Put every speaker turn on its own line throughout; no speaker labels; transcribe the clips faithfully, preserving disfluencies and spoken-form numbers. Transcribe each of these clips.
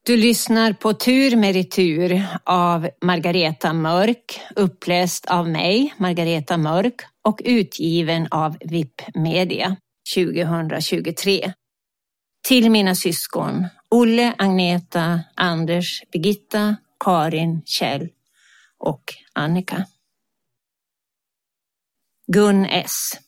Du lyssnar på Tur med retur av Margareta Mörk, uppläst av mig, Margareta Mörk, och utgiven av V I P Media tjugohundratjugotre. Till mina syskon Olle, Agneta, Anders, Birgitta, Karin, Kjell och Annika. Gun S.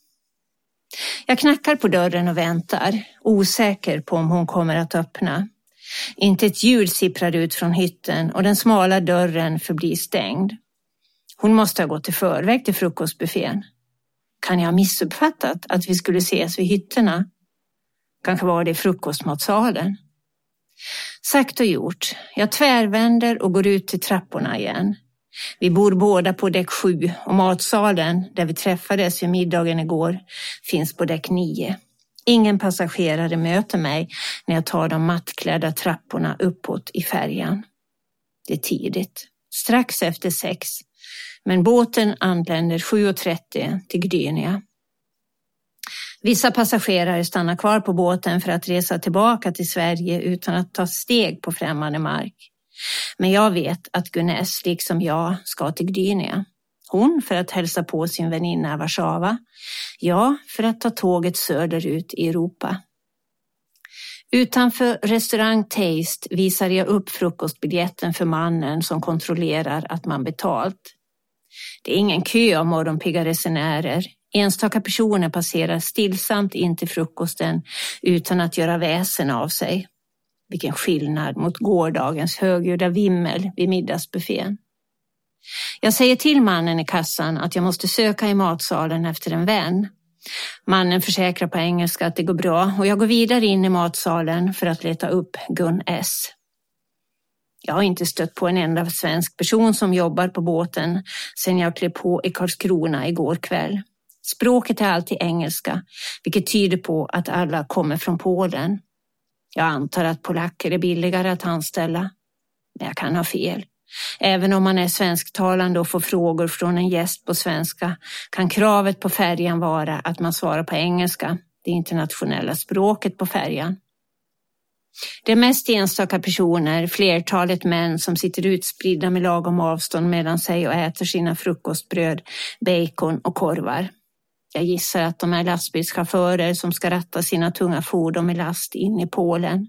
Jag knackar på dörren och väntar, osäker på om hon kommer att öppna. Inte ett ljud sipprar ut från hytten och den smala dörren förblir stängd. Hon måste ha gått i förväg till frukostbuffén. Kan jag ha missuppfattat att vi skulle ses vid hytterna? Kanske var det i frukostmatsalen. Sagt och gjort. Jag tvärvänder och går ut till trapporna igen. Vi bor båda på däck sju och matsalen, där vi träffades vid middagen igår, finns på däck nio. Ingen passagerare möter mig när jag tar de mattklädda trapporna uppåt i färjan. Det är tidigt, strax efter sex, men båten anländer sju och trettio till Gdynia. Vissa passagerare stannar kvar på båten för att resa tillbaka till Sverige utan att ta steg på främmande mark. Men jag vet att Gun S, liksom jag, ska till Gdynia. Hon för att hälsa på sin väninna i Warszawa. Jag för att ta tåget söderut i Europa. Utanför restaurang Taste visar jag upp frukostbiljetten för mannen som kontrollerar att man betalt. Det är ingen kö av morgonpigga resenärer. Enstaka personer passerar stillsamt in till frukosten utan att göra väsen av sig. Vilken skillnad mot gårdagens högljudda vimmel vid middagsbuffén. Jag säger till mannen i kassan att jag måste söka i matsalen efter en vän. Mannen försäkrar på engelska att det går bra och jag går vidare in i matsalen för att leta upp Gun S. Jag har inte stött på en enda svensk person som jobbar på båten sedan jag klev på i Karlskrona igår kväll. Språket är alltid engelska, vilket tyder på att alla kommer från Polen. Jag antar att polacker är billigare att anställa, men jag kan ha fel. Även om man är svensktalande och får frågor från en gäst på svenska kan kravet på färjan vara att man svarar på engelska, det internationella språket på färjan. Det är mest enstaka personer, flertalet män som sitter utspridda med lagom avstånd mellan sig och äter sina frukostbröd, bacon och korvar. Jag gissar att de är lastbilschaufförer som ska ratta sina tunga fordon med last in i Polen.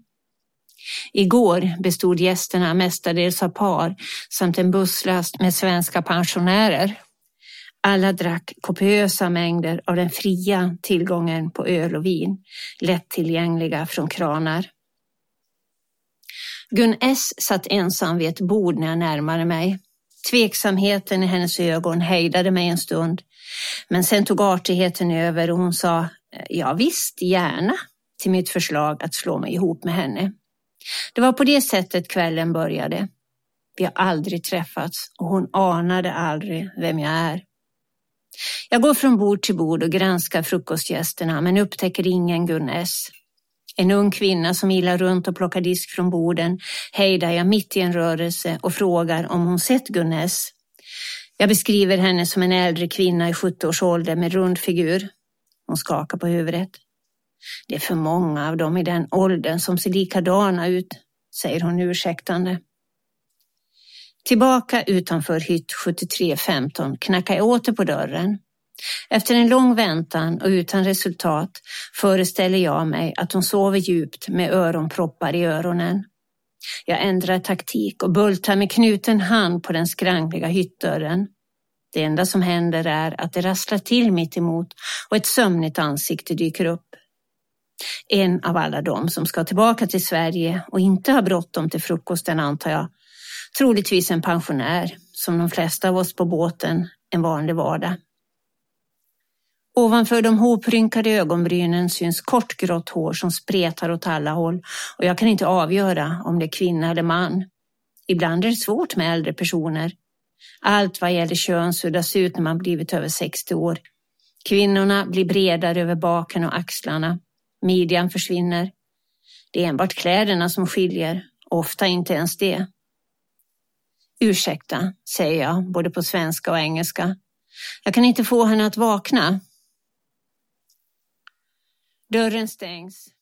Igår bestod gästerna mestadels av par samt en busslast med svenska pensionärer. Alla drack kopiösa mängder av den fria tillgången på öl och vin, lättillgängliga från kranar. Gun S satt ensam vid ett bord när jag närmade mig. Tveksamheten i hennes ögon hejdade mig en stund, men sen tog artigheten över och hon sa, ja visst, gärna, till mitt förslag att slå mig ihop med henne. Det var på det sättet kvällen började. Vi har aldrig träffats och hon anade aldrig vem jag är. Jag går från bord till bord och granskar frukostgästerna men upptäcker ingen Gun S. En ung kvinna som ilar runt och plockar disk från borden hejdar jag mitt i en rörelse och frågar om hon sett Gun S. Jag beskriver henne som en äldre kvinna i sjuttio-årsåldern med rund figur. Hon skakar på huvudet. Det är för många av dem i den åldern som ser likadana ut, säger hon ursäktande. Tillbaka utanför hytt sjuttiotre femton knackar jag åter på dörren. Efter en lång väntan och utan resultat föreställer jag mig att hon sover djupt med öronproppar i öronen. Jag ändrar taktik och bultar med knuten hand på den skrangliga hyttdörren. Det enda som händer är att det rasslar till mitt emot och ett sömnigt ansikte dyker upp. En av alla dem som ska tillbaka till Sverige och inte har bråttom till frukosten, antar jag. Troligtvis en pensionär, som de flesta av oss på båten, en vanlig vardag. Ovanför de hoprynkade ögonbrynen syns kort grått hår som spretar åt alla håll och jag kan inte avgöra om det är kvinna eller man. Ibland är det svårt med äldre personer. Allt vad gäller kön suddas ut när man blivit över sextio år. Kvinnorna blir bredare över baken och axlarna. Midjan försvinner. Det är enbart kläderna som skiljer, ofta inte ens det. Ursäkta, säger jag, både på svenska och engelska. Jag kan inte få henne att vakna. Dörren stängs